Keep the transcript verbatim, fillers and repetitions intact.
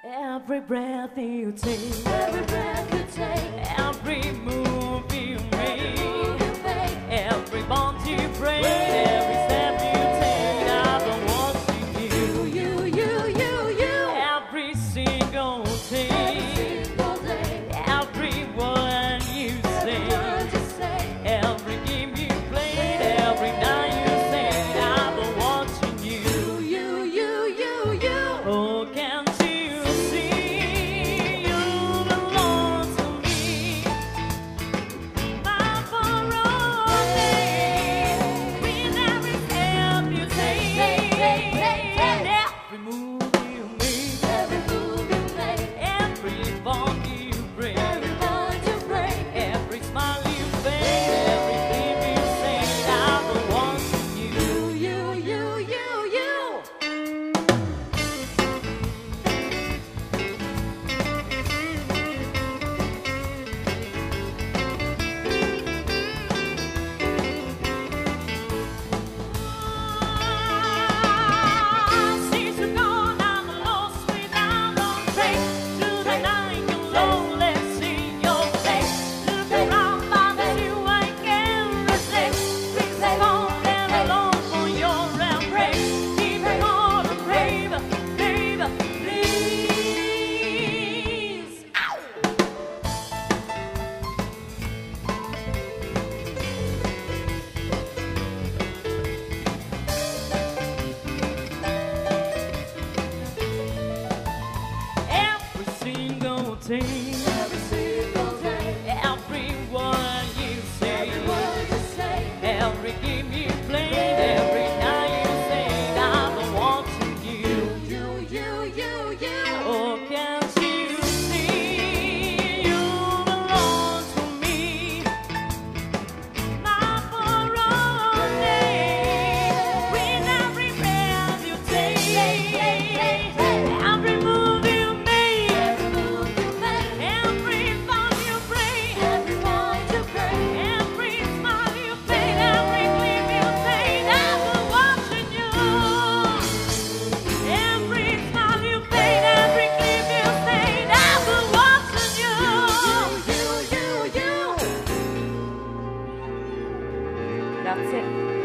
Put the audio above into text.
Every breath you take, every breath you take, every move you make, move you make, every bond you break, every step you take, I've been watching you. you, you, you, you, Every single day, every single day, every word you every say, word you say, every game you played, every night you say, I've been watching you. you, you, you, you. Oh, can't you see you belong to me? My Barone, with every step you take, and every move you make, Every move you make, every bond you break, every bond you break, every smile you fade, everything you say, I've been watching you. you, you, you, you. Since you're gone, I'm lost without a trace. Through the night, you'll only see your face. Look around, but you I can't resist. Please come and alone for your embrace. Keep it on, baby, baby, please. Every single day, Every single day, every word you say, every word you say, every game you play, every night you say, I've been watching you. you, you, you, you. Oh, can't you see you belong to me? My Barone, with every breath you take, every move you make, Every move you make, every bond you break, every bond you break, every smile you fade, every gleam you take, I've been watching you. Every smile you fade, every gleam you fade, I've been watching you. you, you, you, you. Grazie.